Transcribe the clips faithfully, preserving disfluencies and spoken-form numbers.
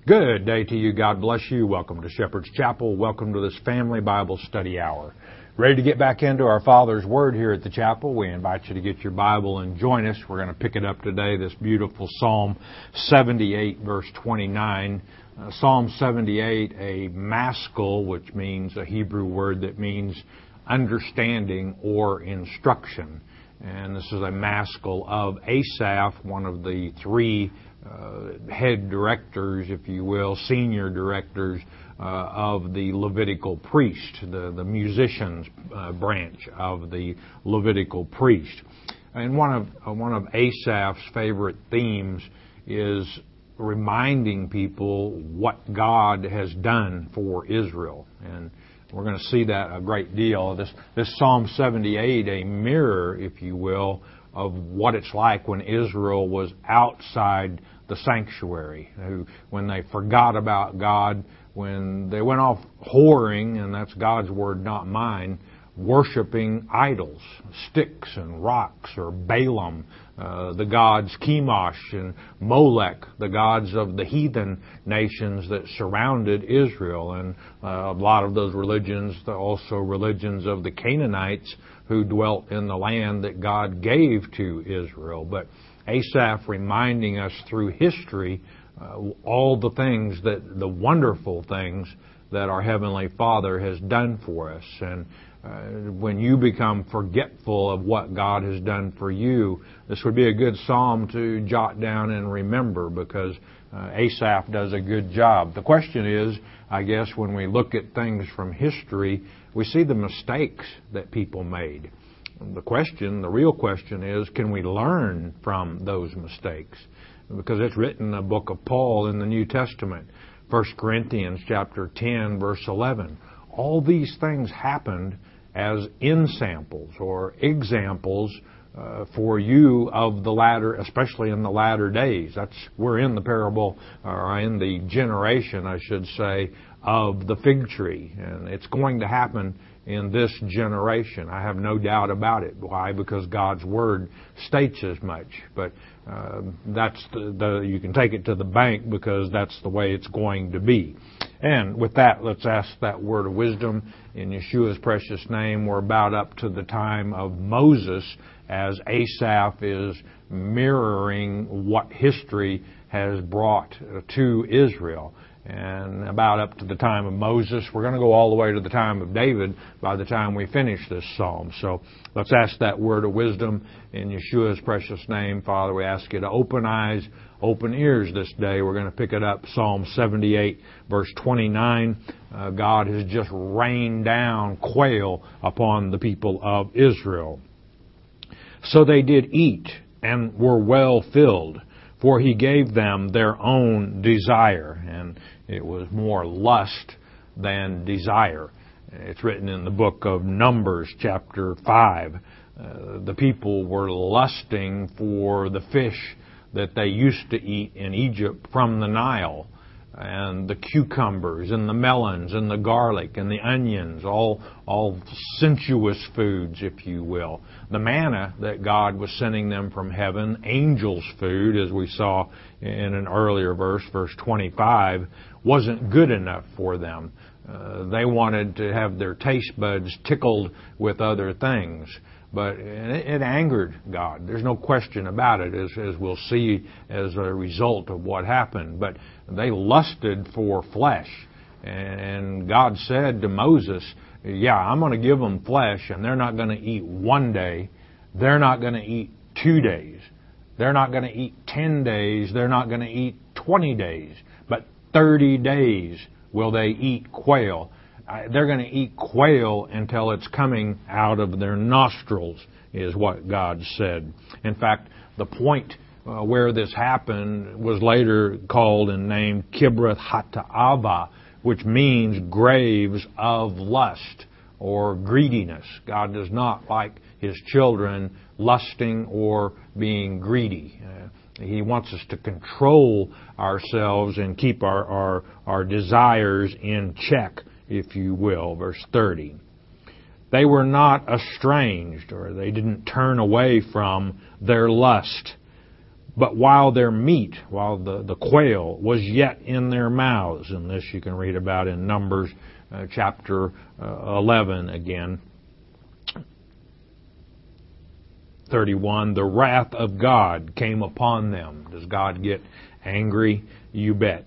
Good day to you. God bless you. Welcome to Shepherd's Chapel. Welcome to this Family Bible Study Hour. Ready to get back into our Father's Word here at the chapel? We invite you to get your Bible and join us. We're going to pick it up today, this beautiful Psalm seventy-eight, verse twenty-nine. Uh, Psalm seventy-eight, a maskil, which means a Hebrew word that means understanding or instruction. And this is a maskil of Asaph, one of the three Uh, head directors, if you will, senior directors uh, of the Levitical priest, the, the musicians uh, branch of the Levitical priest. And one of uh, one of Asaph's favorite themes is reminding people what God has done for Israel. And we're going to see that a great deal. This, this Psalm seventy-eight, a mirror, if you will, of what it's like when Israel was outside the sanctuary, who, when they forgot about God, when they went off whoring, and that's God's word, not mine, worshiping idols, sticks and rocks, or Balaam, uh, the gods Chemosh and Molech, the gods of the heathen nations that surrounded Israel, and uh, a lot of those religions, also religions of the Canaanites who dwelt in the land that God gave to Israel. But Asaph reminding us through history uh, all the things that, the wonderful things that our Heavenly Father has done for us. And uh, when you become forgetful of what God has done for you, this would be a good psalm to jot down and remember, because uh, Asaph does a good job. The question is, I guess, when we look at things from history, we see the mistakes that people made. The question, the real question is, can we learn from those mistakes? Because it's written in the book of Paul in the New Testament, First Corinthians chapter ten, verse eleven. All these things happened as ensamples or examples uh, for you of the latter, especially in the latter days. That's we're in the parable, or in the generation, I should say, of the fig tree, and it's going to happen in this generation. I have no doubt about it. Why? Because God's Word states as much. But uh, that's the, the you can take it to the bank, because that's the way it's going to be. And with that, let's ask that word of wisdom in Yeshua's precious name. We're about up to the time of Moses, as Asaph is mirroring what history has brought to Israel. And about up to the time of Moses. We're going to go all the way to the time of David by the time we finish this psalm. So let's ask that word of wisdom in Yeshua's precious name. Father, we ask you to open eyes, open ears this day. We're going to pick it up, Psalm seventy-eight, verse twenty-nine. Uh, God has just rained down quail upon the people of Israel. So they did eat and were well filled, for he gave them their own desire. And it was more lust than desire. It's written in the book of Numbers, chapter five. Uh, the people were lusting for the fish that they used to eat in Egypt from the Nile, and the cucumbers and the melons and the garlic and the onions, all all sensuous foods, if you will. The manna that God was sending them from heaven, angels' food, as we saw in an earlier verse, verse twenty-five, wasn't good enough for them. Uh, they wanted to have their taste buds tickled with other things. But it, it angered God. There's no question about it, as, as we'll see as a result of what happened. But they lusted for flesh. And God said to Moses, yeah, I'm going to give them flesh, and they're not going to eat one day. They're not going to eat two days. They're not going to eat ten days. They're not going to eat twenty days. But thirty days will they eat quail. They're going to eat quail until it's coming out of their nostrils, is what God said. In fact, the point uh, where this happened was later called and named Kibroth Hattaavah, which means graves of lust or greediness. God does not like His children lusting or being greedy. Uh, He wants us to control ourselves and keep our, our, our desires in check, if you will. Verse thirty. They were not estranged, or they didn't turn away from their lust, But while their meat, while the, the quail was yet in their mouths, and this you can read about in Numbers uh, chapter uh, eleven again, thirty-one, the wrath of God came upon them. Does God get angry? You bet.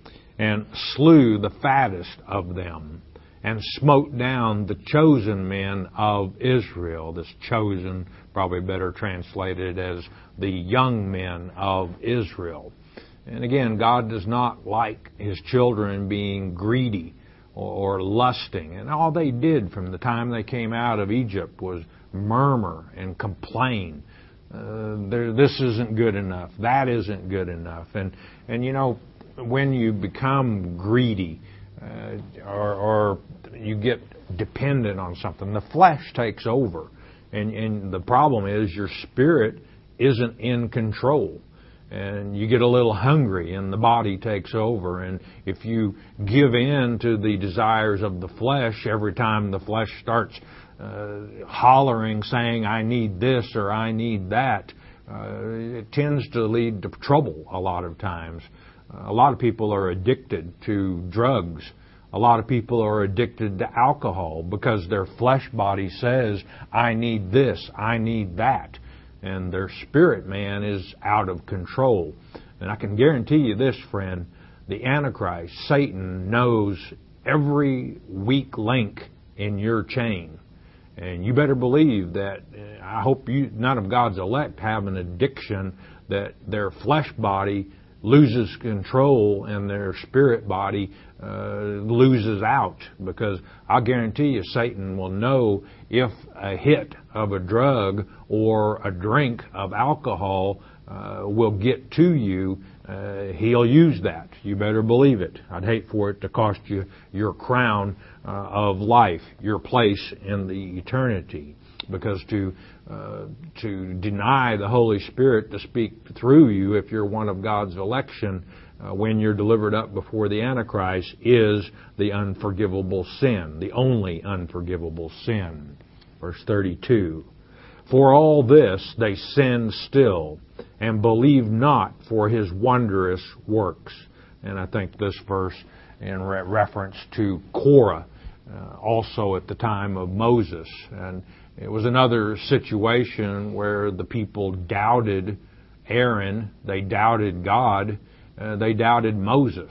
And slew the fattest of them, and smote down the chosen men of Israel. This chosen, probably better translated as the young men of Israel. And again, God does not like His children being greedy or, or lusting. And all they did from the time they came out of Egypt was murmur and complain. Uh, this isn't good enough. That isn't good enough. And, and you know, when you become greedy, uh, or, or you get dependent on something, the flesh takes over. And, and the problem is your spirit isn't in control. And you get a little hungry and the body takes over. And if you give in to the desires of the flesh, every time the flesh starts uh, hollering, saying, I need this or I need that, uh, it tends to lead to trouble a lot of times. Uh, a lot of people are addicted to drugs. A lot of people are addicted to alcohol because their flesh body says, I need this, I need that. And their spirit man is out of control. And I can guarantee you this, friend, the Antichrist, Satan, knows every weak link in your chain. And you better believe that, I hope you, none of God's elect have an addiction that their flesh body loses control and their spirit body uh, loses out, because I'll guarantee you Satan will know if a hit of a drug or a drink of alcohol uh, will get to you, uh, he'll use that. You better believe it. I'd hate for it to cost you your crown uh, of life, your place in the eternity. Because to uh, to deny the Holy Spirit to speak through you, if you're one of God's election, uh, when you're delivered up before the Antichrist, is the unforgivable sin, the only unforgivable sin. Verse thirty-two, for all this they sinned still, and believed not for His wondrous works. And I think this verse in re- reference to Korah, uh, also at the time of Moses. And it was another situation where the people doubted Aaron, they doubted God, uh, they doubted Moses,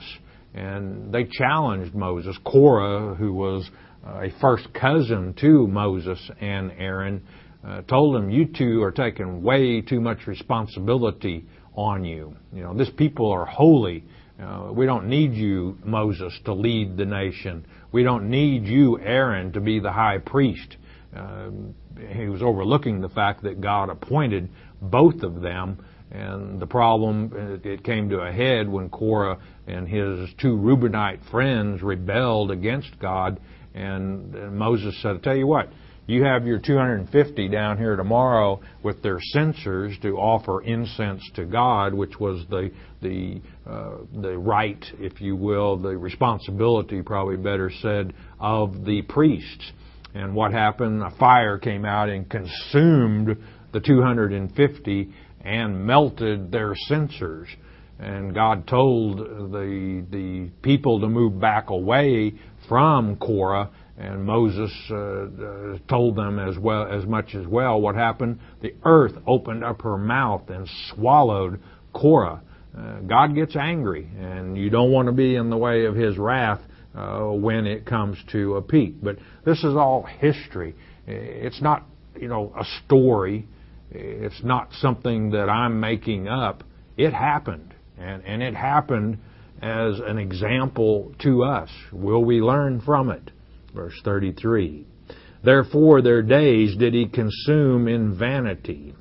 and they challenged Moses. Korah, who was uh, a first cousin to Moses and Aaron, uh, told him, you two are taking way too much responsibility on you. You know, this people are holy. Uh, we don't need you, Moses, to lead the nation. We don't need you, Aaron, to be the high priest. Uh, he was overlooking the fact that God appointed both of them, and the problem, it came to a head when Korah and his two Reubenite friends rebelled against God, and, and Moses said, I tell you what, you have your two hundred fifty down here tomorrow with their censers to offer incense to God, which was the the uh, the right, if you will, the responsibility, probably better said, of the priests. And what happened? A fire came out and consumed the two hundred fifty and melted their censers. And God told the the people to move back away from Korah, and Moses uh, uh, told them as well as much as well. What happened? The earth opened up her mouth and swallowed Korah. Uh, God gets angry, and you don't want to be in the way of His wrath Uh, when it comes to a peak. But this is all history. It's not, you know, a story. It's not something that I'm making up. It happened. And, and it happened as an example to us. Will we learn from it? Verse thirty-three. Therefore their days did He consume in vanity,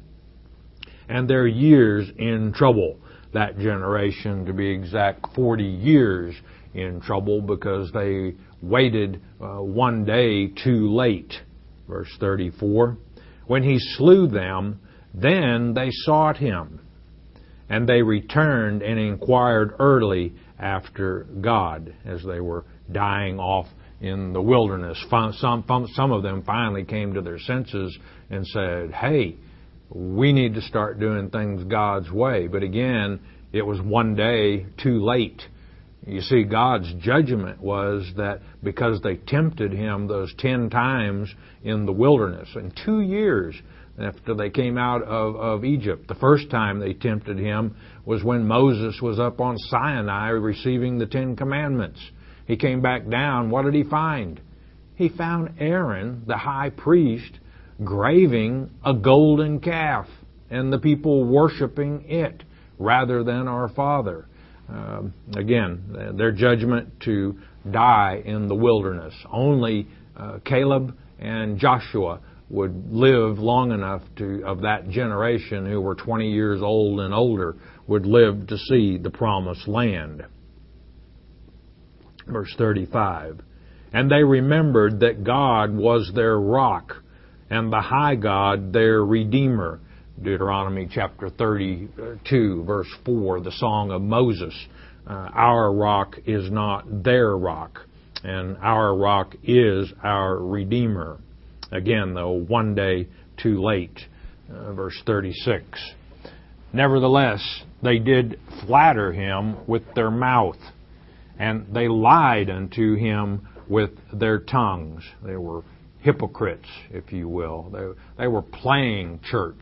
and their years in trouble. That generation, to be exact, forty years in trouble, because they waited uh, one day too late. Verse thirty-four. When He slew them, then they sought Him, and they returned and inquired early after God, as they were dying off in the wilderness. Some, some of them finally came to their senses and said, hey, we need to start doing things God's way. But again, it was one day too late. You see, God's judgment was that because they tempted Him those ten times in the wilderness, in two years after they came out of, of Egypt. The first time they tempted Him was when Moses was up on Sinai receiving the Ten Commandments. He came back down. What did he find? He found Aaron, the high priest, graving a golden calf and the people worshiping it rather than our Father. Um, again, their judgment to die in the wilderness. Only uh, Caleb and Joshua would live long enough to, of that generation who were twenty years old and older, would live to see the promised land. Verse thirty-five. And they remembered that God was their rock, and the high God their Redeemer. Deuteronomy chapter thirty-two, verse four, the song of Moses. Uh, our rock is not their rock, and our rock is our Redeemer. Again, though, one day too late. Uh, verse thirty-six. Nevertheless, they did flatter him with their mouth, and they lied unto him with their tongues. They were hypocrites, if you will. They, they were playing church.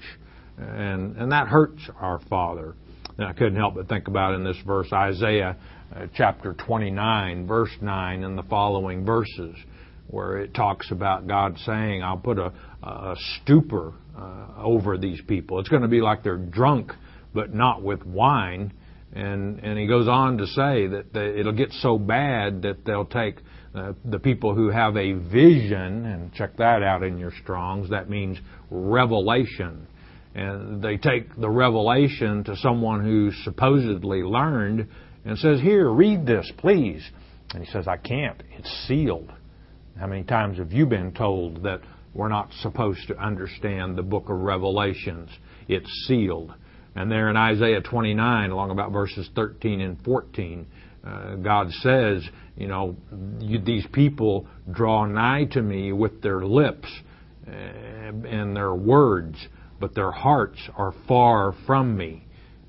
And, and that hurts our Father. And I couldn't help but think about in this verse, Isaiah uh, chapter twenty-nine, verse nine, and the following verses, where it talks about God saying, I'll put a, a stupor uh, over these people. It's going to be like they're drunk, but not with wine. And, and he goes on to say that the, it'll get so bad that they'll take uh, the people who have a vision, and check that out in your Strongs, that means revelation. And they take the revelation to someone who's supposedly learned and says, here, read this, please. And he says, I can't. It's sealed. How many times have you been told that we're not supposed to understand the book of Revelations? It's sealed. And there in Isaiah twenty-nine, along about verses thirteen and fourteen, uh, God says, you know, you, these people draw nigh to me with their lips uh, and their words, but their hearts are far from me.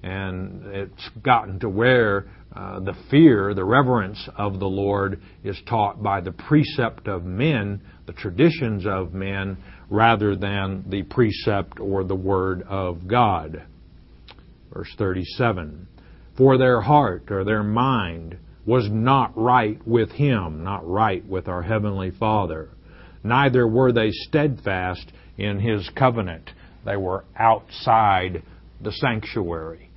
And it's gotten to where uh, the fear, the reverence of the Lord is taught by the precept of men, the traditions of men, rather than the precept or the Word of God. Verse thirty-seven. For their heart or their mind was not right with Him, not right with our Heavenly Father. Neither were they steadfast in His covenant. They were outside the sanctuary.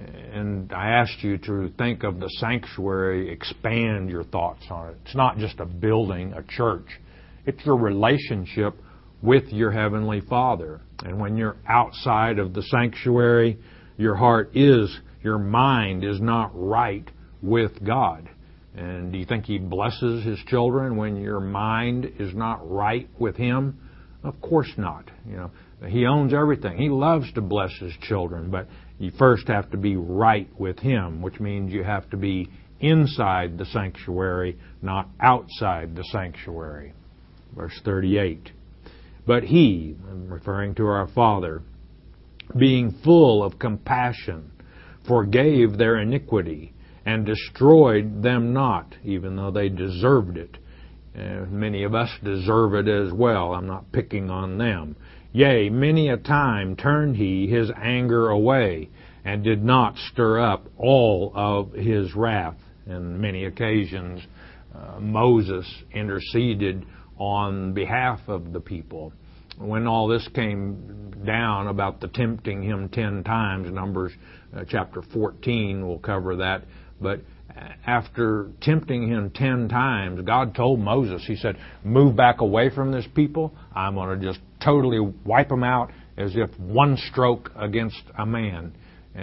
And I asked you to think of the sanctuary, expand your thoughts on it. It's not just a building, a church. It's your relationship with your Heavenly Father. And when you're outside of the sanctuary, your heart is, your mind is not right with God. And do you think He blesses His children when your mind is not right with Him? Of course not. You know, He owns everything. He loves to bless His children, but you first have to be right with Him, which means you have to be inside the sanctuary, not outside the sanctuary. Verse thirty-eight. But He, referring to our Father, being full of compassion, forgave their iniquity, and destroyed them not, even though they deserved it. Uh, many of us deserve it as well. I'm not picking on them. Yea, many a time turned He His anger away, and did not stir up all of His wrath. And many occasions uh, Moses interceded on behalf of the people. When all this came down about the tempting Him ten times, Numbers uh, chapter fourteen will cover that, but after tempting him ten times, God told Moses, He said, move back away from this people. I'm going to just totally wipe them out as if one stroke against a man.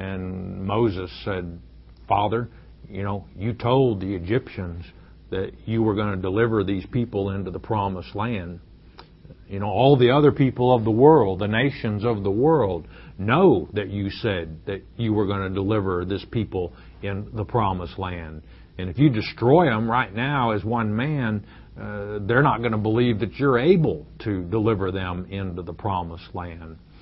And Moses said, Father, you know, you told the Egyptians that you were going to deliver these people into the promised land. You know, all the other people of the world, the nations of the world, know that you said that you were going to deliver this people in the promised land. And if you destroy them right now as one man, uh, they're not going to believe that you're able to deliver them into the promised land.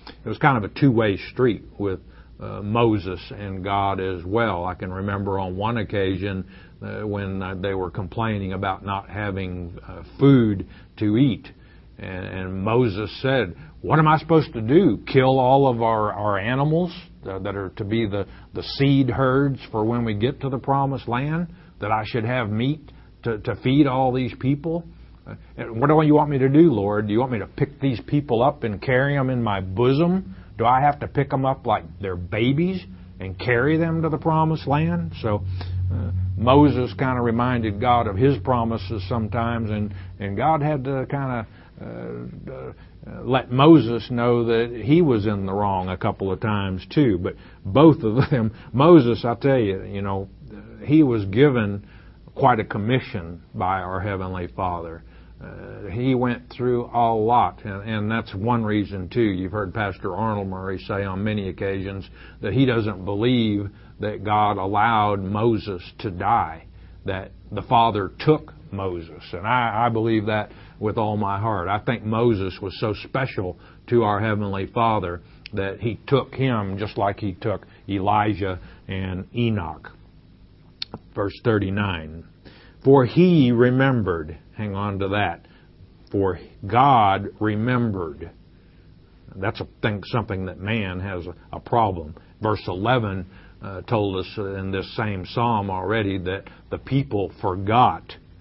it was kind of a two-way street with uh, Moses and God as well. I can remember on one occasion uh, when uh, they were complaining about not having uh, food to eat. And, and Moses said, what am I supposed to do? Kill all of our, our animals uh, that are to be the, the seed herds for when we get to the promised land? That I should have meat to, to feed all these people? Uh, what do you want me to do, Lord? Do you want me to pick these people up and carry them in my bosom? Do I have to pick them up like they're babies and carry them to the promised land? So uh, Moses kind of reminded God of his promises sometimes, and, and God had to kind of uh, uh, let Moses know that he was in the wrong a couple of times too. But both of them, Moses, I tell you, you know, he was given quite a commission by our Heavenly Father. Uh, he went through a lot, and, and that's one reason too. You've heard Pastor Arnold Murray say on many occasions that he doesn't believe that God allowed Moses to die, that the Father took Moses. And I, I believe that with all my heart. I think Moses was so special to our Heavenly Father that he took him just like he took Elijah and Enoch. Verse thirty-nine. For he remembered, hang on to that, for God remembered. That's a thing, something that man has a, a problem. Verse eleven uh, told us in this same psalm already that the people forgot.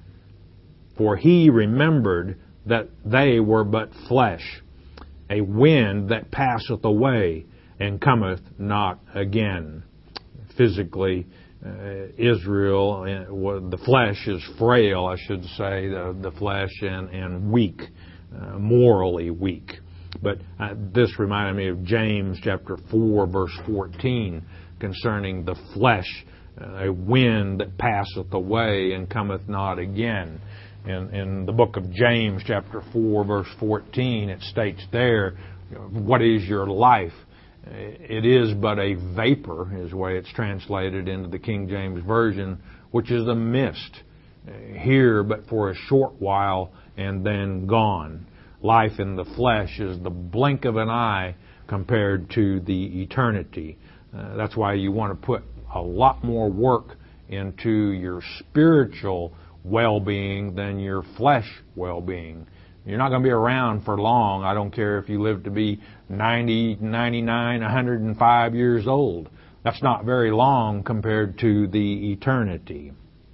For he remembered that they were but flesh, a wind that passeth away and cometh not again. Physically, uh, Israel, uh, the flesh is frail, I should say, the, the flesh, and, and weak, uh, morally weak. But uh, this reminded me of James chapter four, verse fourteen, concerning the flesh, uh, a wind that passeth away and cometh not again. In, in the book of James, chapter four, verse fourteen, it states there, what is your life? It is but a vapor, is the way it's translated into the King James Version, which is a mist, here but for a short while and then gone. Life in the flesh is the blink of an eye compared to the eternity. Uh, that's why you want to put a lot more work into your spiritual well-being than your flesh well-being. You're not going to be around for long. I don't care if you live to be ninety, ninety-nine, one hundred five years old. That's not very long compared to the eternity.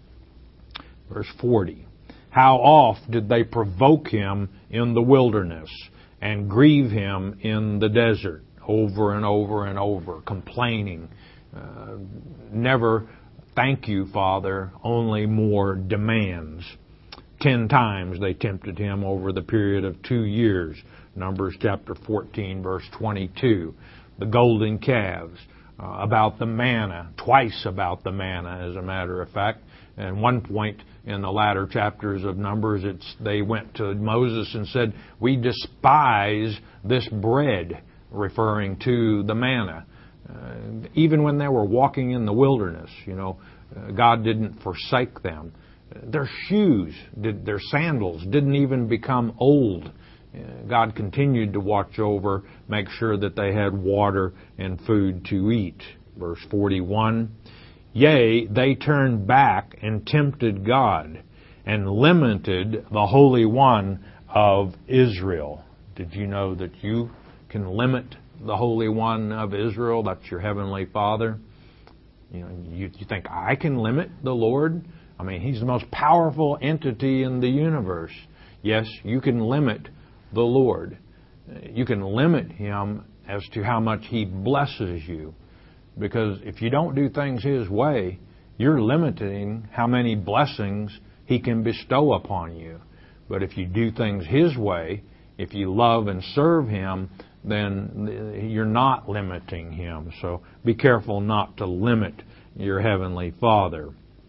Verse forty. How oft did they provoke him in the wilderness and grieve him in the desert? Over and over and over, complaining. Uh, never thank you, Father, only more demands. Ten times they tempted him over the period of two years. Numbers chapter fourteen, verse twenty-two. The golden calves, uh, about the manna, twice about the manna, as a matter of fact. And one point in the latter chapters of Numbers, it's they went to Moses and said, we despise this bread, referring to the manna. Uh, even when they were walking in the wilderness, you know, uh, God didn't forsake them. Their shoes, did, their sandals didn't even become old. Uh, God continued to watch over, make sure that they had water and food to eat. Verse forty-one, yea, they turned back and tempted God and limited the Holy One of Israel. Did you know that you can limit the Holy One of Israel? That's your Heavenly Father. You know, you, you think, I can limit the Lord? I mean, He's the most powerful entity in the universe. Yes, you can limit the Lord. You can limit Him as to how much He blesses you. Because if you don't do things His way, you're limiting how many blessings He can bestow upon you. But if you do things His way, if you love and serve Him, then you're not limiting Him. So be careful not to limit your Heavenly Father.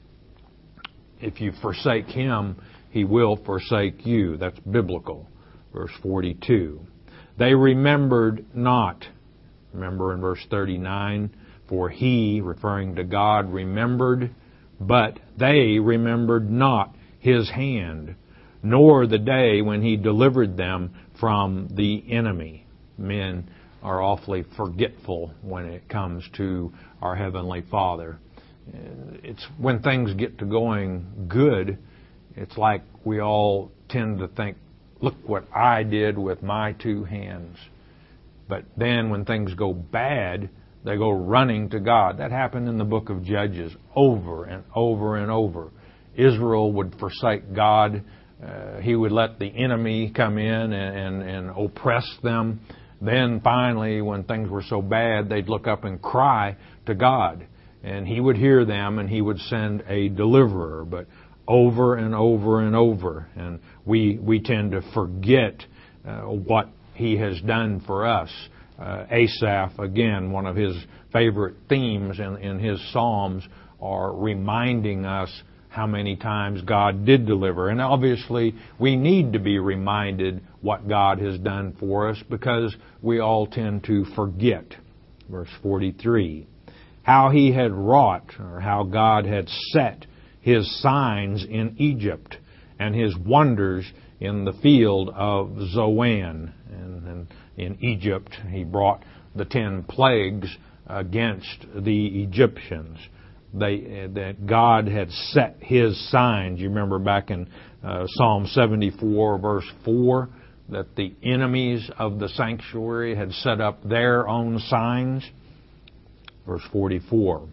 If you forsake Him, He will forsake you. That's biblical. Verse forty-two. They remembered not. Remember in verse thirty-nine, for He, referring to God, remembered, but they remembered not His hand, nor the day when He delivered them from the enemy. Men are awfully forgetful when it comes to our Heavenly Father. It's when things get to going good, it's like we all tend to think, look what I did with my two hands. But then when things go bad, they go running to God. That happened in the book of Judges over and over and over. Israel would forsake God. Uh, he would let the enemy come in and, and, and oppress them. Then finally, when things were so bad, they'd look up and cry to God. And He would hear them and He would send a deliverer. But over and over and over. And we we tend to forget uh, what He has done for us. Uh, Asaph, again, one of his favorite themes in, in his Psalms are reminding us how many times God did deliver. And obviously, we need to be reminded what God has done for us because we all tend to forget. Verse forty-three, how He had wrought, or how God had set His signs in Egypt and His wonders in the field of Zoan. And, and in Egypt, He brought the ten plagues against the Egyptians. They, that God had set His signs. You remember back in uh, Psalm seventy-four, verse four, that the enemies of the sanctuary had set up their own signs. Verse forty-four.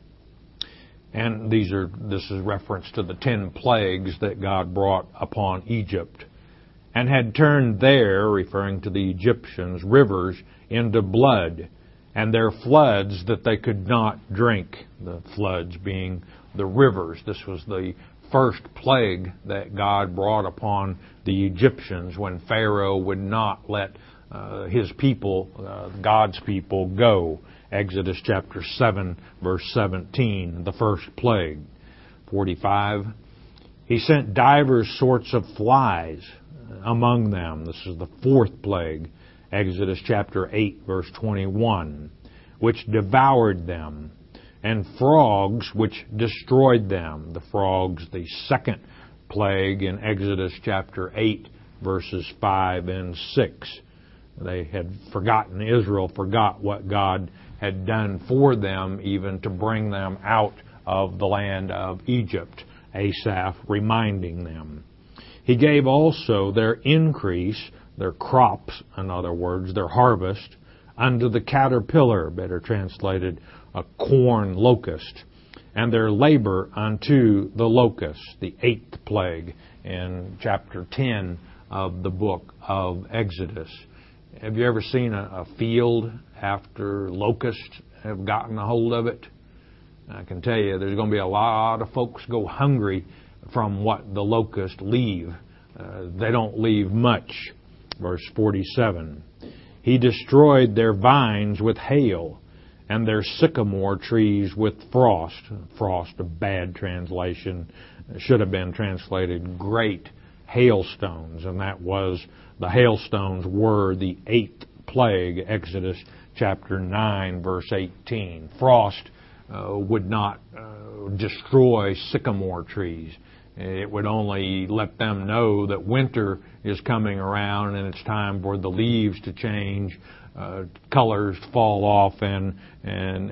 And these are this is reference to the ten plagues that God brought upon Egypt, and had turned their, referring to the Egyptians, rivers into blood, and their floods that they could not drink. The floods being the rivers. This was the first plague that God brought upon the Egyptians when Pharaoh would not let uh, his people, uh, God's people, go. Exodus chapter seven, verse seventeen, the first plague. forty-five, He sent divers sorts of flies among them. This is the fourth plague. Exodus chapter eight, verse twenty-one, which devoured them, and frogs which destroyed them. The frogs, the second plague in Exodus chapter eight, verses five and six. They had forgotten, Israel forgot what God had done for them, even to bring them out of the land of Egypt. Asaph reminding them. He gave also their increase, their crops, in other words, their harvest, unto the caterpillar, better translated, a corn locust, and their labor unto the locust, the eighth plague in chapter ten of the book of Exodus. Have you ever seen a, a field after locusts have gotten a hold of it? I can tell you there's going to be a lot of folks go hungry from what the locusts leave. Uh, they don't leave much. Verse forty-seven. He destroyed their vines with hail, and their sycamore trees with frost. Frost, a bad translation, should have been translated great hailstones, and that was, the hailstones were the eighth plague, Exodus chapter nine, verse eighteen. Frost uh, would not uh, destroy sycamore trees. It would only let them know that winter is coming around and it's time for the leaves to change, uh, colors fall off, and and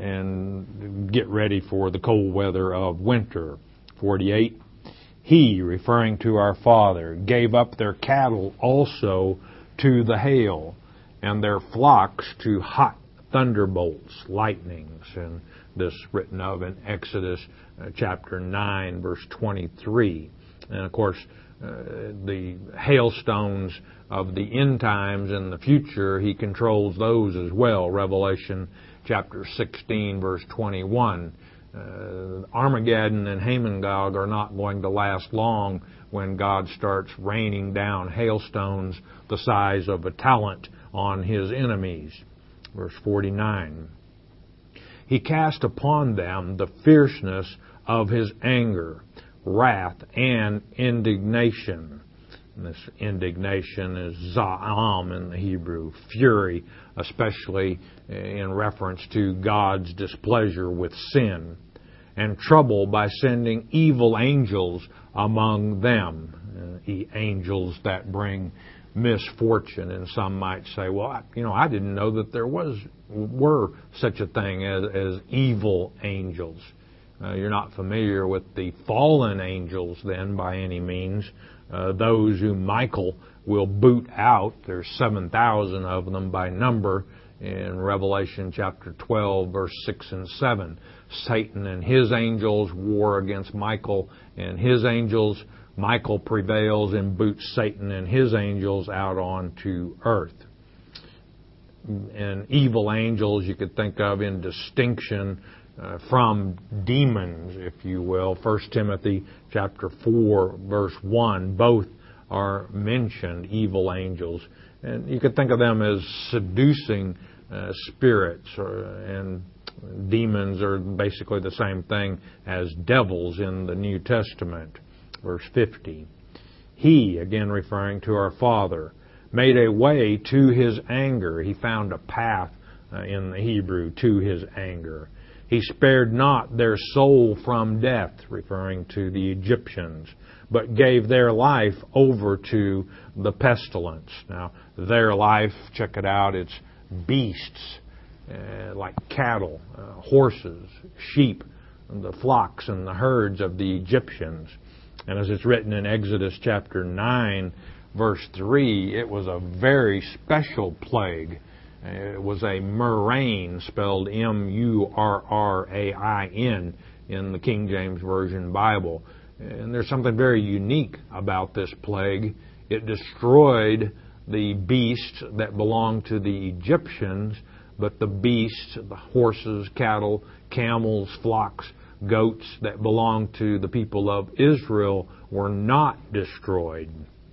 and get ready for the cold weather of winter. forty-eight. He, referring to our Father, gave up their cattle also to the hail, and their flocks to hot thunderbolts, lightnings, and this written of in Exodus uh, chapter nine, verse twenty-three. And of course, uh, the hailstones of the end times in the future, He controls those as well. Revelation chapter sixteen, verse twenty-one. Uh, Armageddon and Hamongog are not going to last long when God starts raining down hailstones the size of a talent on His enemies. Verse forty-nine. He cast upon them the fierceness of His anger, wrath, and indignation. And this indignation is za'am in the Hebrew, fury, especially in reference to God's displeasure with sin, and trouble by sending evil angels among them, uh, angels that bring misfortune. And some might say, well, I, you know, I didn't know that there was were such a thing as, as evil angels. Uh, you're not familiar with the fallen angels then by any means. Uh, those who Michael will boot out. There's seven thousand of them by number in Revelation chapter twelve, verse six and seven. Satan and his angels war against Michael and his angels. Michael prevails and boots Satan and his angels out onto earth. And evil angels you could think of in distinction uh, from demons, if you will. First Timothy chapter four, verse one, both are mentioned, evil angels. And you could think of them as seducing uh, spirits, or, and demons are basically the same thing as devils in the New Testament. Verse fifty. He, again referring to our Father, made a way to His anger. He found a path uh, in the Hebrew to His anger. He spared not their soul from death, referring to the Egyptians, but gave their life over to the pestilence. Now, their life, check it out, it's beasts, uh, like cattle, uh, horses, sheep, the flocks and the herds of the Egyptians. And as it's written in Exodus chapter nine, verse three, it was a very special plague. It was a murrain, spelled M U R R A I N in the King James Version Bible. And there's something very unique about this plague. It destroyed the beasts that belonged to the Egyptians, but the beasts, the horses, cattle, camels, flocks, goats that belonged to the people of Israel were not destroyed.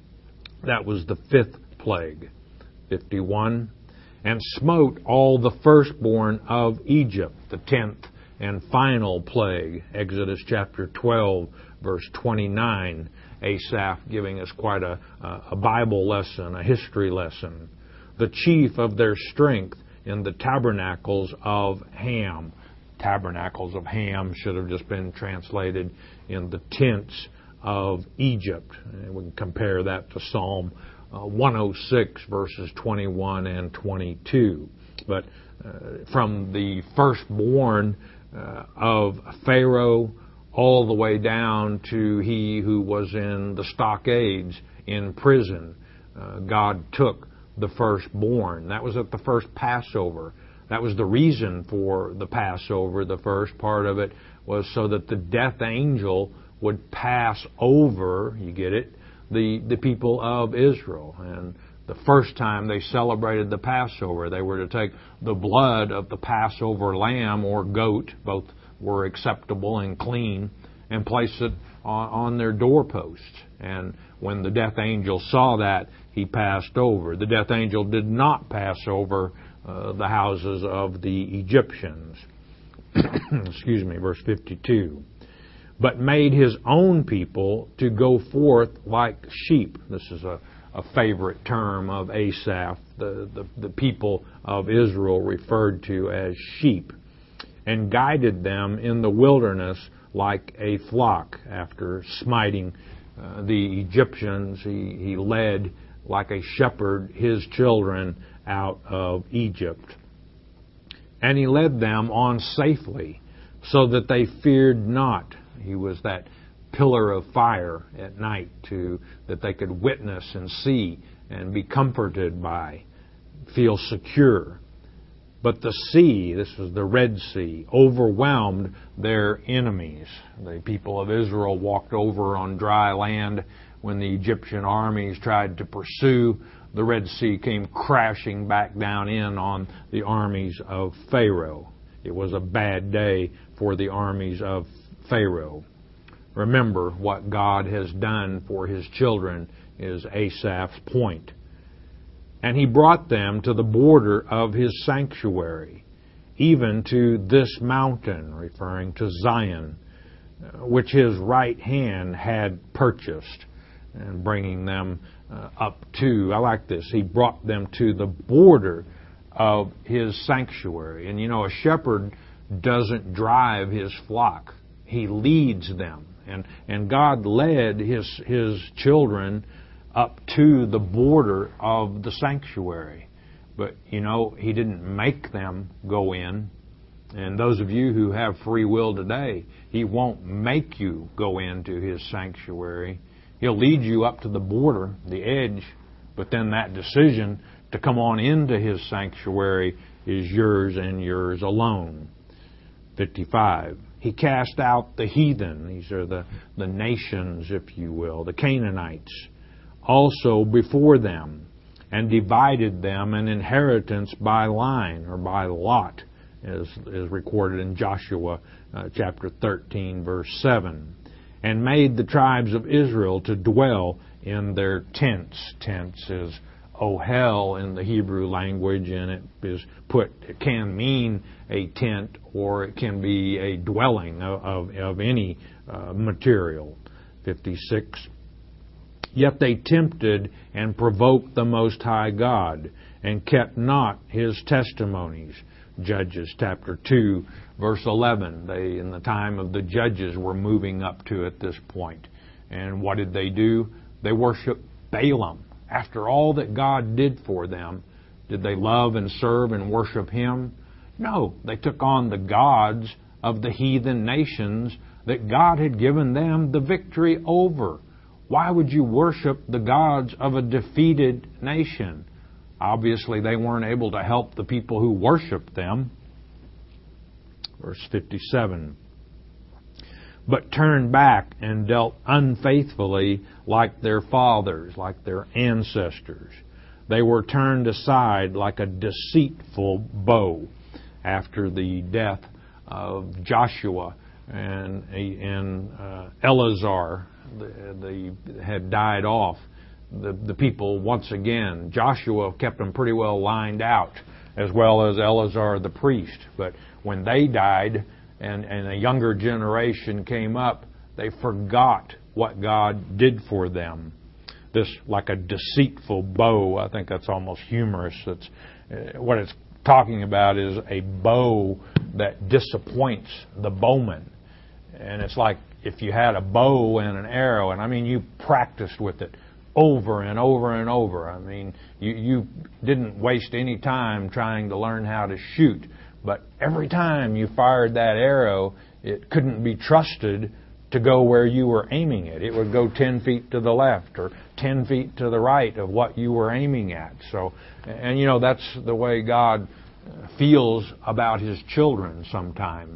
That was the fifth plague. fifty-one. And smote all the firstborn of Egypt, the tenth and final plague. Exodus chapter twelve, verse twenty-nine. Asaph giving us quite a, a Bible lesson, a history lesson. The chief of their strength in the tabernacles of Ham. Tabernacles of Ham should have just been translated in the tents of Egypt. And we can compare that to Psalm uh, one oh six, verses twenty-one and twenty-two. But uh, from the firstborn uh, of Pharaoh all the way down to he who was in the stockades in prison, uh, God took the firstborn. That was at the first Passover. That was the reason for the Passover. The first part of it was so that the death angel would pass over, you get it, the, the people of Israel. And the first time they celebrated the Passover, they were to take the blood of the Passover lamb or goat, both were acceptable and clean, and place it on, on their doorposts. And when the death angel saw that, he passed over. The death angel did not pass over uh, the houses of the Egyptians. Excuse me, verse fifty-two. But made his own people to go forth like sheep. This is a, a favorite term of Asaph, the, the, the people of Israel referred to as sheep, and guided them in the wilderness like a flock. After smiting uh, the Egyptians, he, he led like a shepherd his children out of Egypt. And he led them on safely, so that they feared not. He was that pillar of fire at night to that they could witness and see and be comforted by, feel secure. But the sea, this was the Red Sea, overwhelmed their enemies. The people of Israel walked over on dry land when the Egyptian armies tried to pursue. The Red Sea came crashing back down in on the armies of Pharaoh. It was a bad day for the armies of Pharaoh. Remember what God has done for His children is Asaph's point. And He brought them to the border of His sanctuary, even to this mountain, referring to Zion, which His right hand had purchased, and bringing them uh, up to, I like this, He brought them to the border of His sanctuary. And you know, a shepherd doesn't drive his flock. He leads them. And and God led His His children up to the border of the sanctuary. But, you know, He didn't make them go in. And those of you who have free will today, He won't make you go into His sanctuary. He'll lead you up to the border, the edge, but then that decision to come on into His sanctuary is yours and yours alone. fifty-five. He cast out the heathen. These are the, the nations, if you will, the Canaanites, also before them, and divided them an inheritance by line or by lot, as is recorded in Joshua uh, chapter thirteen, verse seven, and made the tribes of Israel to dwell in their tents. Tents is ohel in the Hebrew language, and it is put, it can mean a tent, or it can be a dwelling of, of, of any uh, material. fifty-six. Yet they tempted and provoked the Most High God, and kept not His testimonies. Judges chapter two, verse eleven. They, in the time of the judges, were moving up to at this point. And what did they do? They worshiped Balaam. After all that God did for them, did they love and serve and worship Him? No, they took on the gods of the heathen nations that God had given them the victory over. Why would you worship the gods of a defeated nation? Obviously, they weren't able to help the people who worshiped them. Verse fifty-seven. But turned back and dealt unfaithfully like their fathers, like their ancestors. They were turned aside like a deceitful bow. After the death of Joshua and, and uh, Eleazar, the, the, had died off, the, the people once again, Joshua kept them pretty well lined out, as well as Eleazar the priest. But when they died and, and a younger generation came up, they forgot what God did for them. This, like a deceitful bow, I think that's almost humorous. It's, uh, what it's talking about is a bow that disappoints the bowman. And it's like if you had a bow and an arrow, and I mean you practiced with it over and over and over. I mean, you, you didn't waste any time trying to learn how to shoot. But every time you fired that arrow, it couldn't be trusted to go where you were aiming it. It would go ten feet to the left or ten feet to the right of what you were aiming at. So, and you know, that's the way God feels about His children sometimes.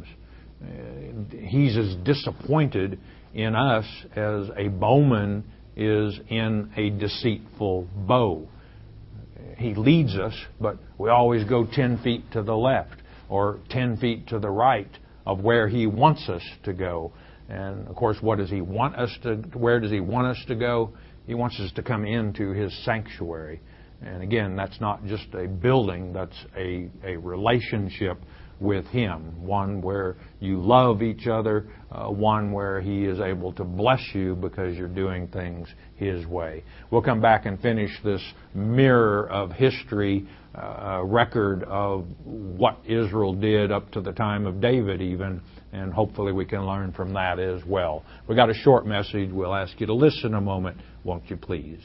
He's as disappointed in us as a bowman is in a deceitful bow. He leads us, but we always go ten feet to the left or ten feet to the right of where He wants us to go. And of course, what does He want us to, where does He want us to go? He wants us to come into His sanctuary. And again, that's not just a building, that's a, a relationship with Him. One where you love each other, uh, one where He is able to bless you because you're doing things His way. We'll come back and finish this mirror of history, uh, record of what Israel did up to the time of David even, and hopefully we can learn from that as well. We've got a short message. We'll ask you to listen a moment, won't you please?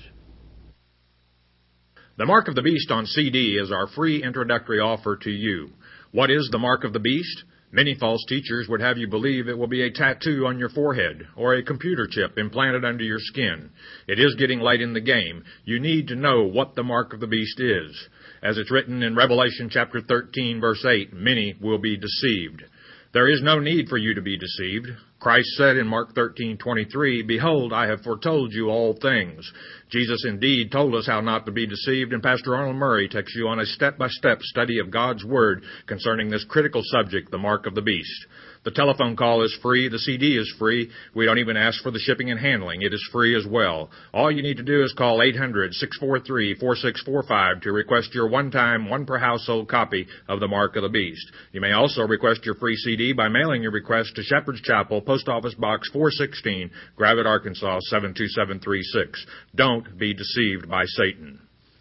The Mark of the Beast on C D is our free introductory offer to you. What is the Mark of the Beast? Many false teachers would have you believe it will be a tattoo on your forehead or a computer chip implanted under your skin. It is getting late in the game. You need to know what the Mark of the Beast is. As it's written in Revelation chapter thirteen, verse eight, many will be deceived. There is no need for you to be deceived. Christ said in Mark thirteen twenty-three, "Behold, I have foretold you all things." Jesus indeed told us how not to be deceived, and Pastor Arnold Murray takes you on a step-by-step study of God's Word concerning this critical subject, the Mark of the Beast. The telephone call is free. The C D is free. We don't even ask for the shipping and handling. It is free as well. All you need to do is call eight hundred, six four three, four six four five to request your one-time, one-per-household copy of the Mark of the Beast. You may also request your free C D by mailing your request to Shepherd's Chapel, Post Office Box four sixteen, Gravette, Arkansas, seven two seven three six. Don't be deceived by Satan.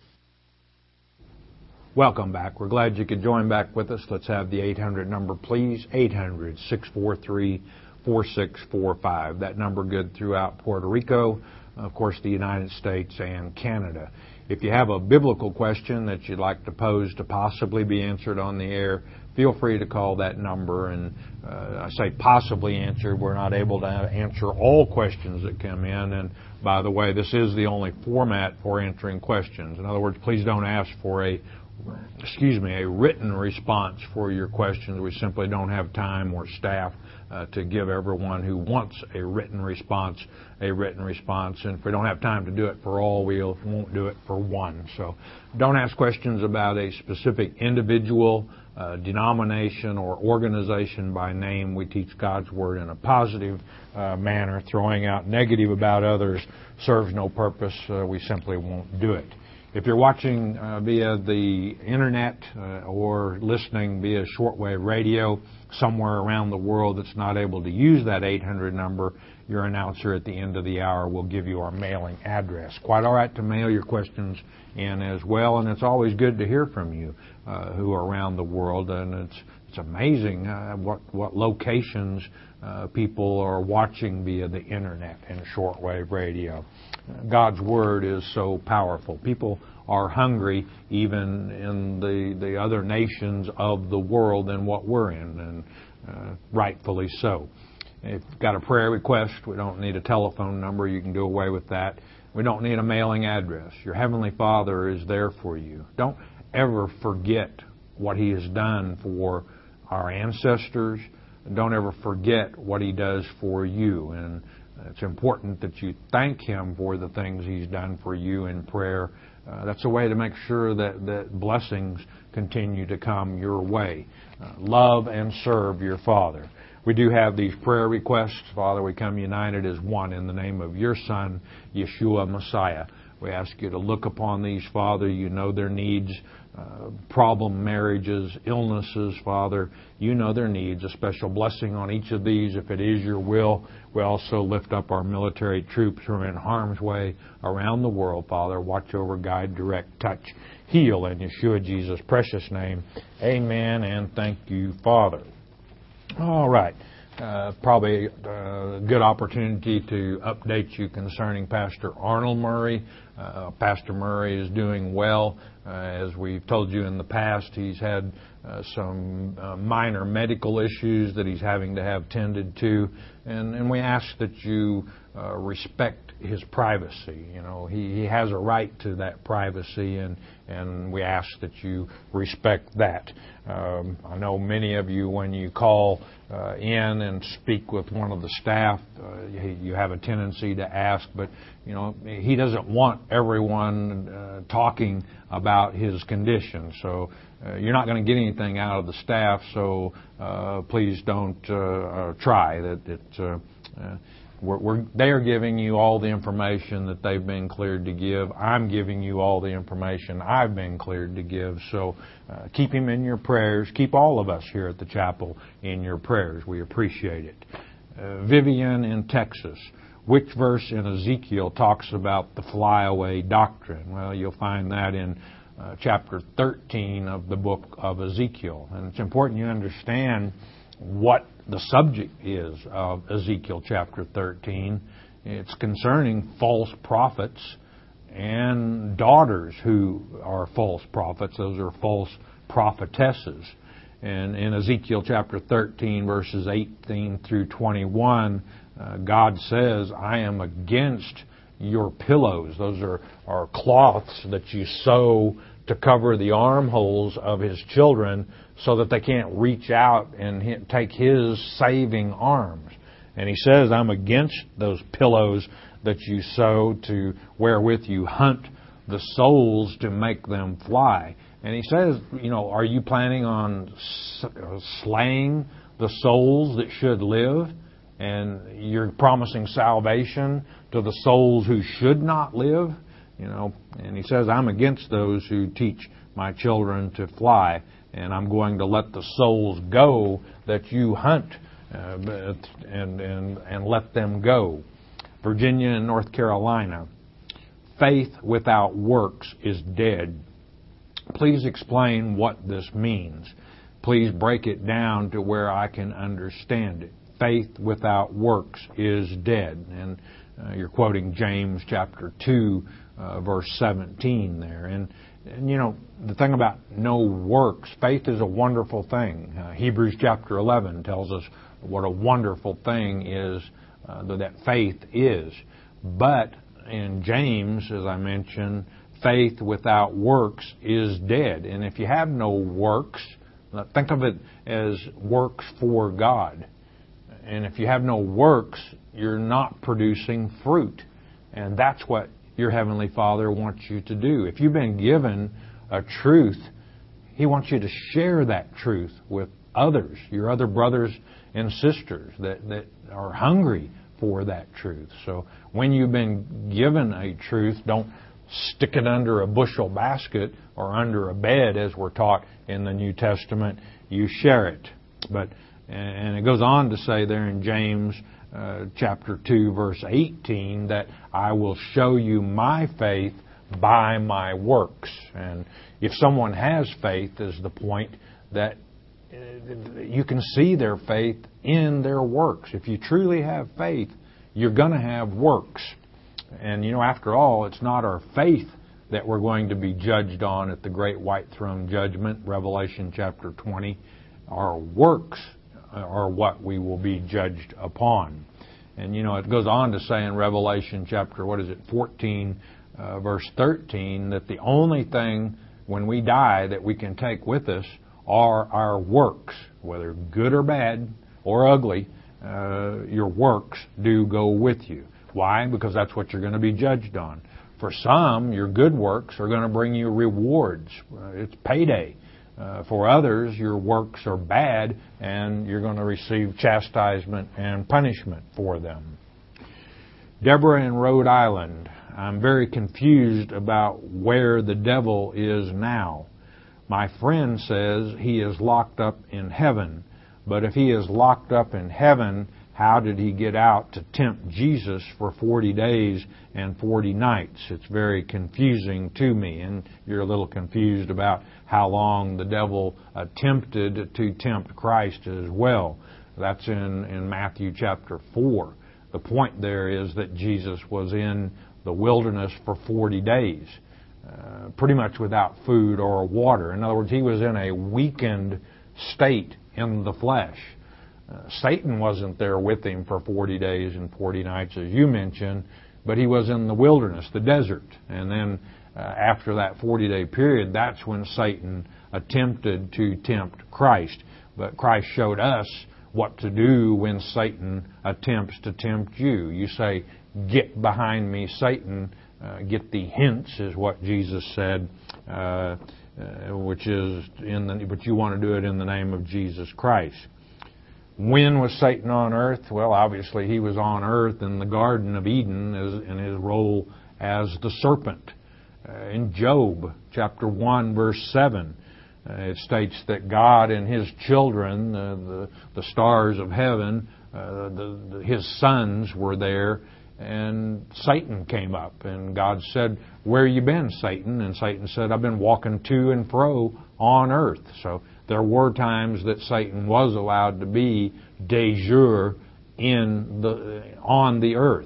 Welcome back. We're glad you could join back with us. Let's have the eight hundred number, please. eight hundred, six four three, four six four five. That number good throughout Puerto Rico, of course, the United States and Canada. If you have a biblical question that you'd like to pose to possibly be answered on the air, feel free to call that number. And uh, I say possibly answered. We're not able to answer all questions that come in. And by the way, this is the only format for answering questions. In other words, please don't ask for a excuse me, a written response for your questions. We simply don't have time or staff uh, to give everyone who wants a written response a written response. And if we don't have time to do it for all, we won't do it for one. So don't ask questions about a specific individual, uh, denomination, or organization by name. We teach God's Word in a positive uh, manner. Throwing out negative about others serves no purpose. Uh, we simply won't do it. If you're watching uh, via the internet uh, or listening via shortwave radio somewhere around the world that's not able to use that eight hundred number, your announcer at the end of the hour will give you our mailing address. Quite all right to mail your questions in as well, and it's always good to hear from you uh, who are around the world. And it's it's amazing uh, what what locations uh, people are watching via the internet and shortwave radio. God's Word is so powerful. People are hungry even in the, the other nations of the world than what we're in, and uh, rightfully so. If you've got a prayer request, we don't need a telephone number. You can do away with that. We don't need a mailing address. Your Heavenly Father is there for you. Don't ever forget what He has done for our ancestors. Don't ever forget what He does for you. And it's important that you thank Him for the things He's done for you in prayer. Uh, that's a way to make sure that, that blessings continue to come your way. Uh, love and serve your Father. We do have these prayer requests. Father, we come united as one in the name of your Son, Yeshua Messiah. We ask you to look upon these, Father. You know their needs, uh, problem marriages, illnesses, Father. You know their needs. A special blessing on each of these, if it is your will. We also lift up our military troops who are in harm's way around the world, Father. Watch over, guide, direct, touch, heal in Yeshua Jesus' precious name. Amen, and thank you, Father. All right. Uh, probably a good opportunity to update you concerning Pastor Arnold Murray. Uh, Pastor Murray is doing well. Uh, as we've told you in the past, he's had uh, some uh, minor medical issues that he's having to have tended to, and, and we ask that you uh, respect his privacy. You know, he, he has a right to that privacy, and, and we ask that you respect that. Um, I know many of you, when you call uh, in and speak with one of the staff, uh, you, you have a tendency to ask, but you know, he doesn't want everyone uh, talking about his condition. So uh, you're not going to get anything out of the staff, so uh, please don't uh, uh, try. That it, uh, uh, we're, we're, they are giving you all the information that they've been cleared to give. I'm giving you all the information I've been cleared to give. So uh, keep him in your prayers. Keep all of us here at the chapel in your prayers. We appreciate it. Uh, Vivian in Texas. Which verse in Ezekiel talks about the flyaway doctrine? Well, you'll find that in uh, chapter thirteen of the book of Ezekiel. And it's important you understand what the subject is of Ezekiel chapter thirteen. It's concerning false prophets and daughters who are false prophets. Those are false prophetesses. And in Ezekiel chapter thirteen, verses eighteen through twenty-one, uh, God says, I am against your pillows. Those are, are cloths that you sew to cover the armholes of His children so that they can't reach out and hit, take His saving arms. And He says, I'm against those pillows that you sew to wherewith you hunt the souls to make them fly. And He says, you know, are you planning on slaying the souls that should live? And you're promising salvation to the souls who should not live? You know, and He says, I'm against those who teach my children to fly, and I'm going to let the souls go that you hunt, uh, and, and, and let them go. Virginia and North Carolina. Faith without works is dead. Please explain what this means. Please break it down to where I can understand it. faith without works is dead. And uh, you're quoting James chapter two, uh, verse seventeen there. And, and, you know, the thing about no works, faith is a wonderful thing. Uh, Hebrews chapter eleven tells us what a wonderful thing is uh, that faith is. But in James, as I mentioned, faith without works is dead. And if you have no works, think of it as works for God. And if you have no works, you're not producing fruit. And that's what your Heavenly Father wants you to do. If you've been given a truth, He wants you to share that truth with others, your other brothers and sisters that, that are hungry for that truth. So when you've been given a truth, don't stick it under a bushel basket or under a bed, as we're taught in the New Testament. You share it. But and it goes on to say there in James uh, chapter two, verse eighteen, that I will show you my faith by my works. And if someone has faith, is the point, that you can see their faith in their works. If you truly have faith, you're going to have works. And, you know, after all, it's not our faith that we're going to be judged on at the great white throne judgment, Revelation chapter twenty. Our works are what we will be judged upon. And, you know, it goes on to say in Revelation chapter, what is it, fourteen, uh, verse thirteen, that the only thing when we die that we can take with us are our works, whether good or bad or ugly. Uh, your works do go with you. Why? Because that's what you're going to be judged on. For some, your good works are going to bring you rewards. Uh, it's payday. Uh, for others, your works are bad, and you're going to receive chastisement and punishment for them. Deborah in Rhode Island, I'm very confused about where the devil is now. My friend says he is locked up in heaven. But if he is locked up in heaven, how did he get out to tempt Jesus for forty days and forty nights? It's very confusing to me. And you're a little confused about how long the devil attempted to tempt Christ as well. That's in, in Matthew chapter four. The point there is that Jesus was in the wilderness for forty days, uh, pretty much without food or water. In other words, he was in a weakened state in the flesh. Uh, Satan wasn't there with him for forty days and forty nights, as you mentioned, but he was in the wilderness, the desert. And then uh, after that forty-day period, that's when Satan attempted to tempt Christ. But Christ showed us what to do when Satan attempts to tempt you. You say, "Get behind me, Satan." Uh, get the hints, is what Jesus said, uh, uh, which is in the, but you want to do it in the name of Jesus Christ. When was Satan on earth? Well, obviously he was on earth in the Garden of Eden as, in his role as the serpent. Uh, in Job chapter one, verse seven, uh, it states that God and His children, uh, the, the stars of heaven, uh, the, the, His sons were there, and Satan came up. And God said, "Where you been, Satan?" And Satan said, "I've been walking to and fro on earth." So there were times that Satan was allowed to be de jure in the, on the earth.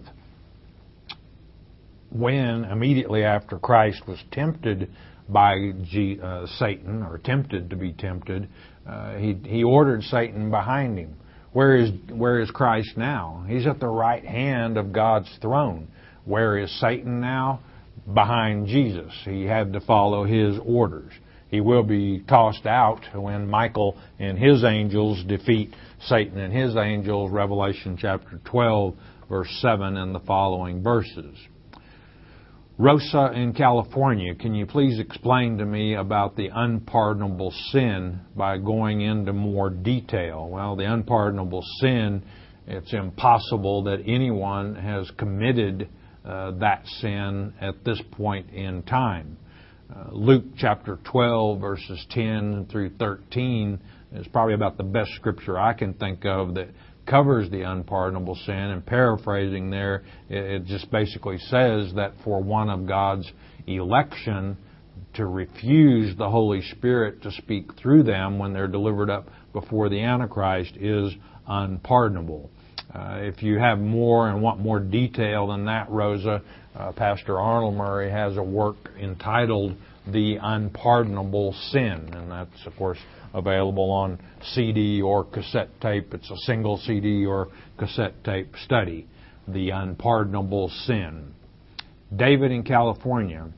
When, immediately after Christ was tempted by G, uh, Satan, or tempted to be tempted, uh, he, he ordered Satan behind him. Where is, where is Christ now? He's at the right hand of God's throne. Where is Satan now? Behind Jesus. He had to follow His orders. He will be tossed out when Michael and his angels defeat Satan and his angels, Revelation chapter twelve, verse seven and the following verses. Rosa in California, can you please explain to me about the unpardonable sin by going into more detail? Well, the unpardonable sin, it's impossible that anyone has committed uh, that sin at this point in time. Uh, Luke chapter twelve, verses ten through thirteen is probably about the best scripture I can think of that covers the unpardonable sin. And paraphrasing there, it just basically says that for one of God's election to refuse the Holy Spirit to speak through them when they're delivered up before the Antichrist is unpardonable. Uh, if you have more and want more detail than that, Rosa, uh, Pastor Arnold Murray has a work entitled The Unpardonable Sin, and that's, of course, available on C D or cassette tape. It's a single C D or cassette tape study, The Unpardonable Sin. David in California.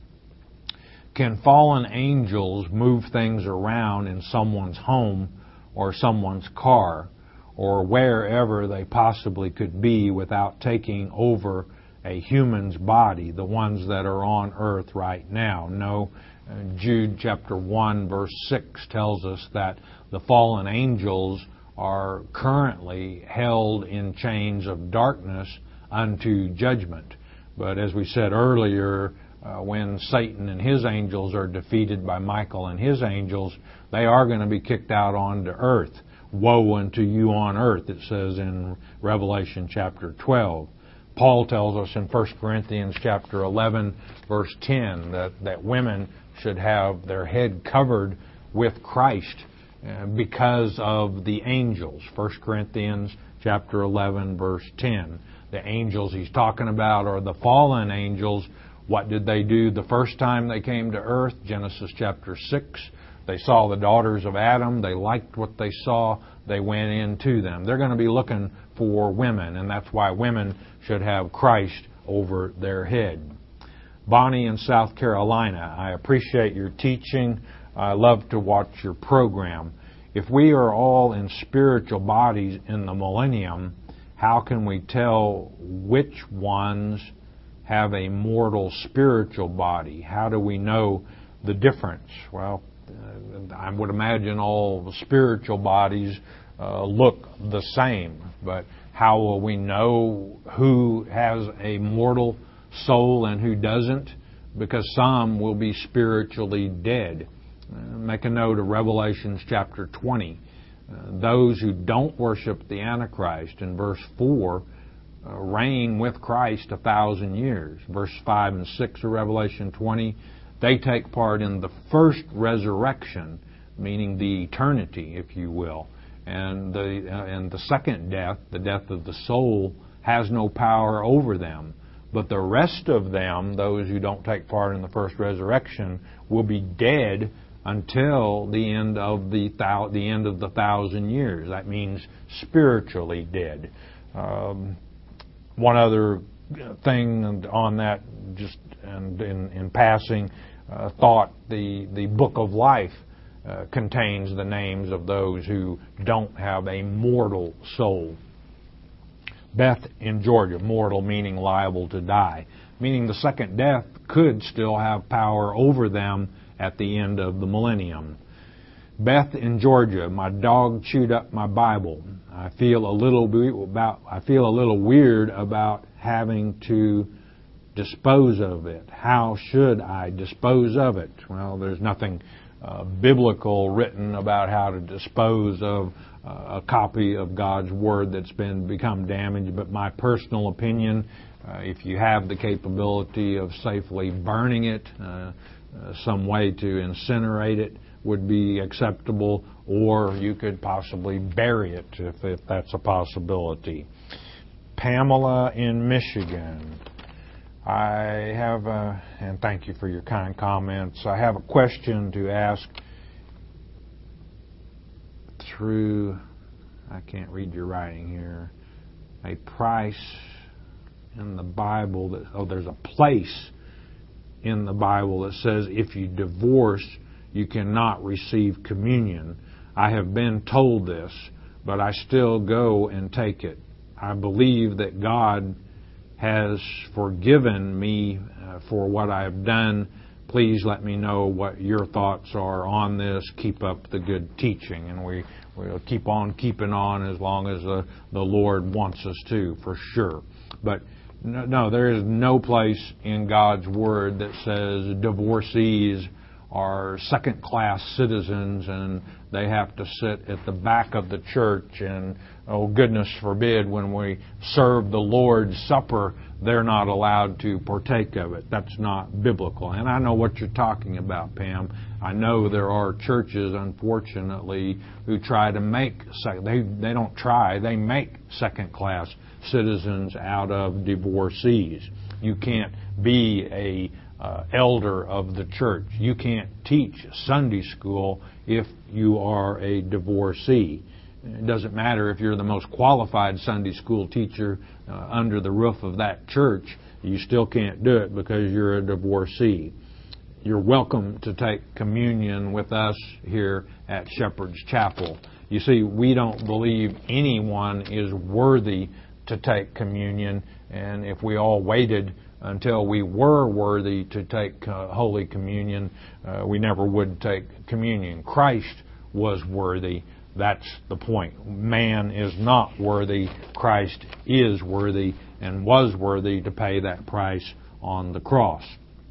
Can fallen angels move things around in someone's home or someone's car or wherever they possibly could be without taking over a human's body, the ones that are on earth right now? No. Jude chapter one verse six tells us that the fallen angels are currently held in chains of darkness unto judgment. But as we said earlier, uh, when Satan and his angels are defeated by Michael and his angels, they are going to be kicked out onto earth. Woe unto you on earth, it says in Revelation chapter twelve. Paul tells us in First Corinthians chapter eleven, verse ten, that, that women should have their head covered with Christ uh, because of the angels. First Corinthians chapter eleven, verse ten. The angels he's talking about are the fallen angels. What did they do the first time they came to earth? Genesis chapter six. They saw the daughters of Adam. They liked what they saw. They went into them. They're going to be looking for women, and that's why women should have Christ over their head. Bonnie in South Carolina, I appreciate your teaching. I love to watch your program. If we are all in spiritual bodies in the millennium, how can we tell which ones have a mortal spiritual body? How do we know the difference? Well, uh, I would imagine all the spiritual bodies uh, look the same, but how will we know who has a mortal soul and who doesn't? Because some will be spiritually dead. Uh, make a note of Revelations chapter twenty. Uh, those who don't worship the Antichrist, in verse four, uh, reign with Christ a thousand years. Verse five and six of Revelation twenty, they take part in the first resurrection, meaning the eternity, if you will. And the, uh, and the second death, the death of the soul, has no power over them. But the rest of them, those who don't take part in the first resurrection, will be dead until the end of the thou- the end of the thousand years. That means spiritually dead. Um, one other thing on that, just and in, in passing, uh, thought the the Book of Life uh, contains the names of those who don't have a mortal soul. Beth in Georgia, mortal meaning liable to die, meaning the second death could still have power over them at the end of the millennium. Beth in Georgia, my dog chewed up my Bible. I feel a little about I feel a little weird about having to dispose of it. How should I dispose of it? Well, there's nothing uh, biblical written about how to dispose of uh, a copy of God's Word that's been become damaged. But my personal opinion, uh, if you have the capability of safely burning it, uh, Uh, some way to incinerate it would be acceptable, or you could possibly bury it if, if that's a possibility. Pamela in Michigan. I have a, and thank you for your kind comments, I have a question to ask through, I can't read your writing here, a price in the Bible that, oh, there's a place in the Bible that says if you divorce, you cannot receive communion. I have been told this, but I still go and take it. I believe that God has forgiven me uh, for what I have done. Please let me know what your thoughts are on this. Keep up the good teaching, and we will keep on keeping on as long as the, the Lord wants us to, for sure. But No, no, there is no place in God's Word that says divorcees are second-class citizens and they have to sit at the back of the church, and oh goodness forbid, when we serve the Lord's Supper, they're not allowed to partake of it. That's not biblical. And I know what you're talking about, Pam. I know there are churches, unfortunately, who try to make, they, they don't try, they make second-class citizens out of divorcees. You can't be a uh, elder of the church. You can't teach Sunday school if you are a divorcee. It doesn't matter if you're the most qualified Sunday school teacher uh, under the roof of that church. You still can't do it because you're a divorcee. You're welcome to take communion with us here at Shepherd's Chapel. You see, we don't believe anyone is worthy to take communion, and if we all waited until we were worthy to take uh, Holy Communion, uh, we never would take communion. Christ was worthy. That's the point. Man is not worthy. Christ is worthy and was worthy to pay that price on the cross.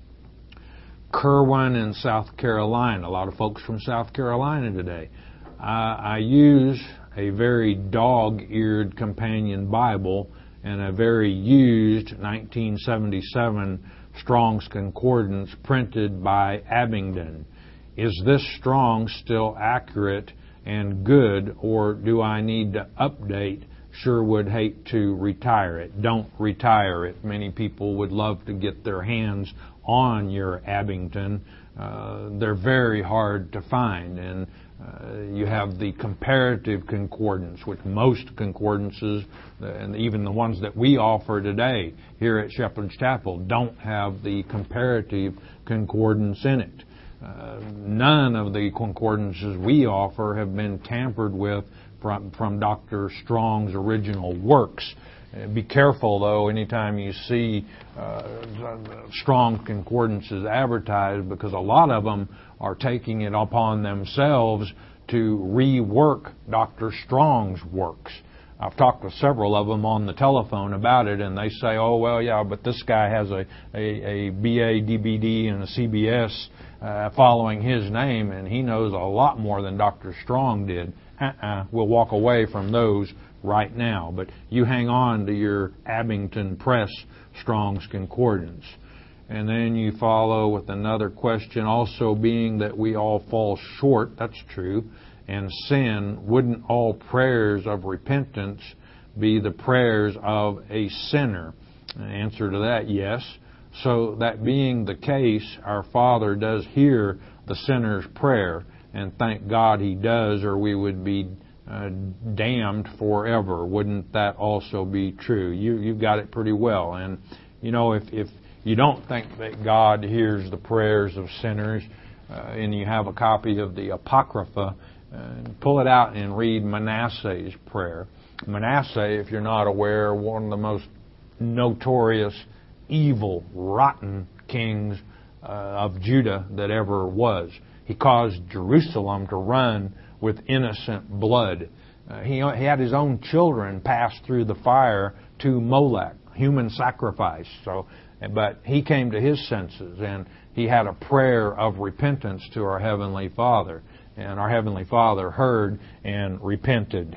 Kerwin in South Carolina. A lot of folks from South Carolina today. Uh, I use a very dog-eared companion Bible and a very used nineteen seventy-seven Strong's Concordance printed by Abingdon. Is this Strong's still accurate and good, or do I need to update? Sure would hate to retire it. Don't retire it. Many people would love to get their hands on your Abingdon. Uh, they're very hard to find, and uh, you have the comparative concordance, which most concordances, and even the ones that we offer today here at Shepherd's Chapel, don't have the comparative concordance in it. Uh, none of the concordances we offer have been tampered with from, from Doctor Strong's original works. Uh, be careful, though, anytime you see uh, Strong concordances advertised, because a lot of them are taking it upon themselves to rework Doctor Strong's works. I've talked with several of them on the telephone about it, and they say, oh, well, yeah, but this guy has a, a, a B A, D B D, and a C B S uh, following his name, and he knows a lot more than Doctor Strong did. Uh-uh, we'll walk away from those right now. But you hang on to your Abingdon Press Strong's Concordance. And then you follow with another question, also being that we all fall short, that's true, and sin, wouldn't all prayers of repentance be the prayers of a sinner? An answer to that, yes. So that being the case, our Father does hear the sinner's prayer, and thank God He does, or we would be uh, damned forever. Wouldn't that also be true? You, you've got it pretty well. And, you know, if, if you don't think that God hears the prayers of sinners, uh, and you have a copy of the Apocrypha, Uh, pull it out and read Manasseh's prayer. Manasseh, if you're not aware, one of the most notorious, evil, rotten kings uh, of Judah that ever was. He caused Jerusalem to run with innocent blood. Uh, he, he had his own children pass through the fire to Molech, human sacrifice. So, but he came to his senses, and he had a prayer of repentance to our Heavenly Father. And our Heavenly Father heard and repented,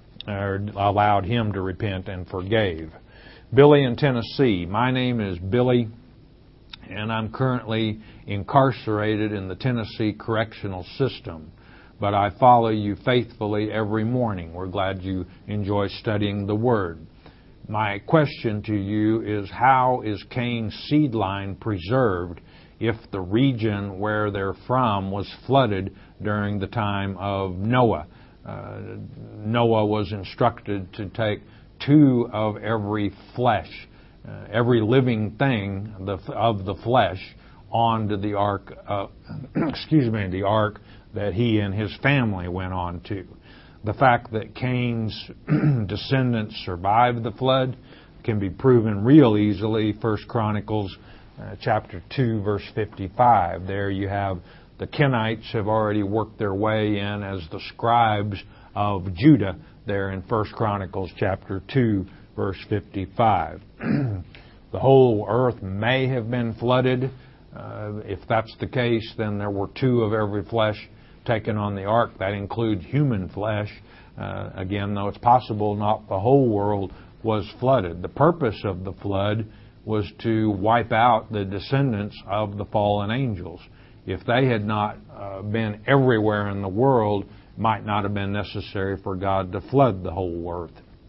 or allowed him to repent and forgave. Billy in Tennessee. My name is Billy, and I'm currently incarcerated in the Tennessee Correctional System. But I follow you faithfully every morning. We're glad you enjoy studying the Word. My question to you is, how is Cain's seed line preserved if the region where they're from was flooded during the time of Noah? Uh, Noah was instructed to take two of every flesh, uh, every living thing the, of the flesh, onto the ark. Uh, excuse me, the ark that he and his family went on to. The fact that Cain's descendants survived the flood can be proven real easily. First Chronicles Uh, chapter two, verse fifty-five. There you have the Kenites have already worked their way in as the scribes of Judah there in First Chronicles chapter two, verse fifty-five. The whole earth may have been flooded. Uh, if that's the case, then there were two of every flesh. taken on the ark. That includes human flesh. Uh, again, though it's possible not the whole world was flooded. The purpose of the flood was to wipe out the descendants of the fallen angels. If they had not uh, been everywhere in the world, it might not have been necessary for God to flood the whole earth.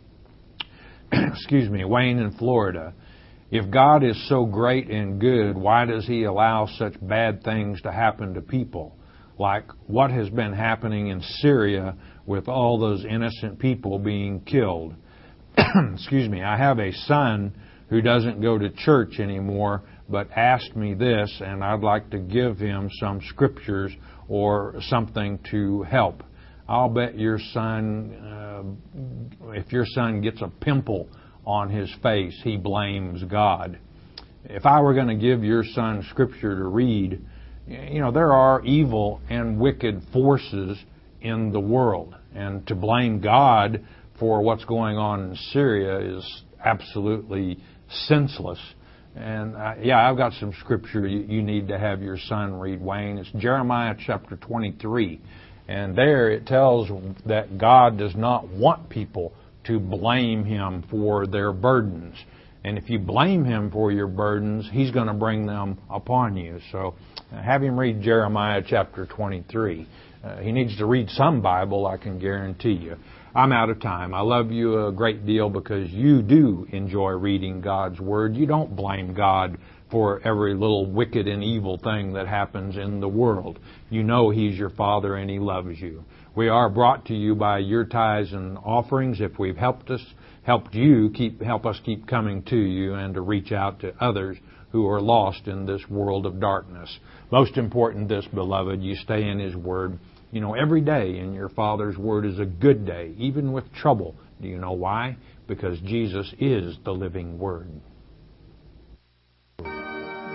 Excuse me, Wayne in Florida. If God is so great and good, why does He allow such bad things to happen to people? Like what has been happening in Syria with all those innocent people being killed. Excuse me, I have a son who doesn't go to church anymore, but asked me this, and I'd like to give him some scriptures or something to help. I'll bet your son, uh, if your son gets a pimple on his face, he blames God. If I were going to give your son scripture to read, you know, there are evil and wicked forces in the world. And to blame God for what's going on in Syria is absolutely senseless. And uh, yeah, I've got some scripture you, you need to have your son read, Wayne. It's Jeremiah chapter twenty-three. And there it tells that God does not want people to blame Him for their burdens. And if you blame Him for your burdens, He's going to bring them upon you. So uh, have him read Jeremiah chapter twenty-three. Uh, he needs to read some Bible, I can guarantee you. I'm out of time. I love you a great deal because you do enjoy reading God's Word. You don't blame God for every little wicked and evil thing that happens in the world. You know He's your Father and He loves you. We are brought to you by your tithes and offerings. If we've helped us, helped you, keep help us keep coming to you and to reach out to others who are lost in this world of darkness. Most important, this, beloved, you stay in His Word. You know, every day in your Father's Word is a good day, even with trouble. Do you know why? Because Jesus is the living Word.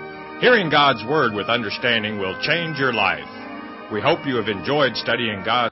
Hearing God's Word with understanding will change your life. We hope you have enjoyed studying God's